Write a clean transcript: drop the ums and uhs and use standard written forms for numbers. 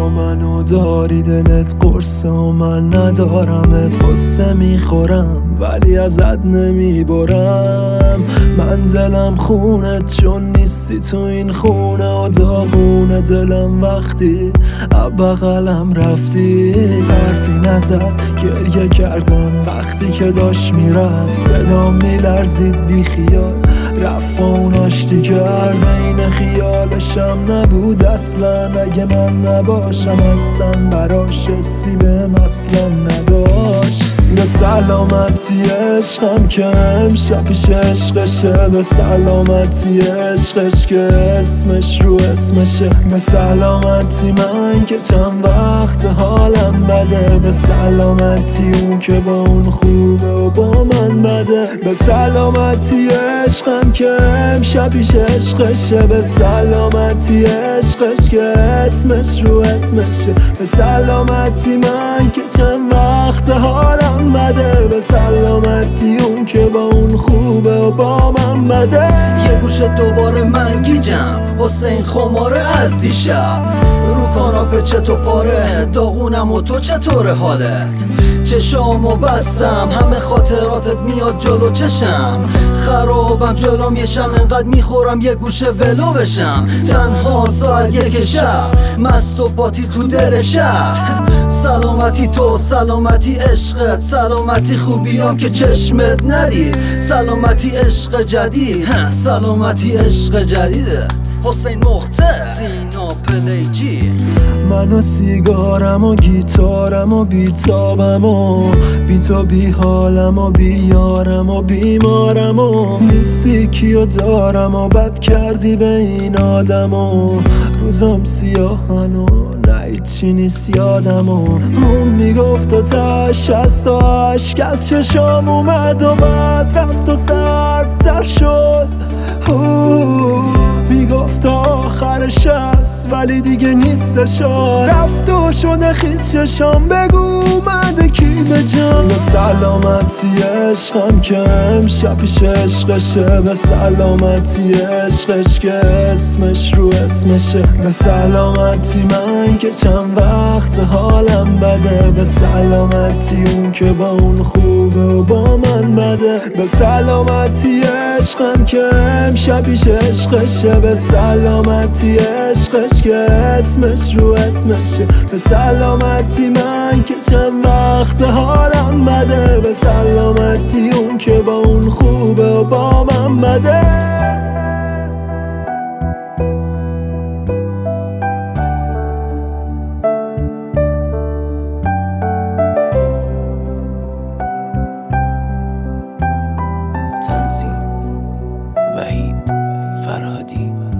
با منو داری دلت قرصه و من ندارمت، قصه میخورم ولی ازت نمیبرم. من دلم خونت چون نیستی تو این خونه و داغونه دلم وقتی بغلم رفتی. حرفی نزد گریه کردم وقتی که داشت میرفت، صدام میلرزید بی خیال رفت و اون آشتی کرد. این خیالشم نبود اصلا، اگه من نباشم اصلا براش حسی بهم اصلا نداشت. به سلامتی عشقم که امشب پیش عشقشه، به سلامتی عشقش که اسمش رو اسمشه، به سلامتی من که چند وقت حالم بده، به سلامتی اون که با اون خوبه و با من بده، به سلامتی عشقم که امشب پیش عشقشه، به سلامتی عشقش که اسمش رو اسمشه، به سلامتی من که چند وقت حالم بده، به سلامتی اون که با اون خوبه و با من بده. یه گوشه دوباره من گیجم حسین خماره از دیشب، رو کاناپه چطور پاره داغونم و تو چطور حالت؟ چشامو بستم همه خاطراتت میاد جلو چشم، خرابم جلوم یه شم انقدر میخورم یه گوشه ولو بشم. تنها ساعت یک شب مست و پاتی تو دل شهر، سلامتی تو سلامتی عشقت، سلامتی خوبیام که چشمت ندید، سلامتی عشق جدید، سلامتی عشق جدیدت. حسین نقطه سینا پلیجی. من و سیگارم و گیتارم و بیتابم و بی تو بی حالم و بی یارم و بیمارم و نیستی کیو دارم و بد کردی به این آدم و روزم سیاهن و نه چی نیست یادم و اون میگفت آتش از عشق از چشام اومد و بعد رفت و سردتر شد. میگفت آخرش هست ولی دیگه نیستشا، رفت و شده خیس چشام بگو اومده کی به جان. به سلامتی عشقم که امشب پیش عشقشه، به سلامتی عشقش که اسمش رو اسمشه، به سلامتی من که چند وقت حالم بده، به سلامتی اون که با اون خوبه و با من بده، به سلامتی عشقم که امشب پیش عشقشه، به سلامتی عشقش که اسمش رو اسمشه، به سلامتی من که چند وقت حالم بده، به سلامتی اون که با اون خوبه و با من بده. تنظیم وحید فرهادی.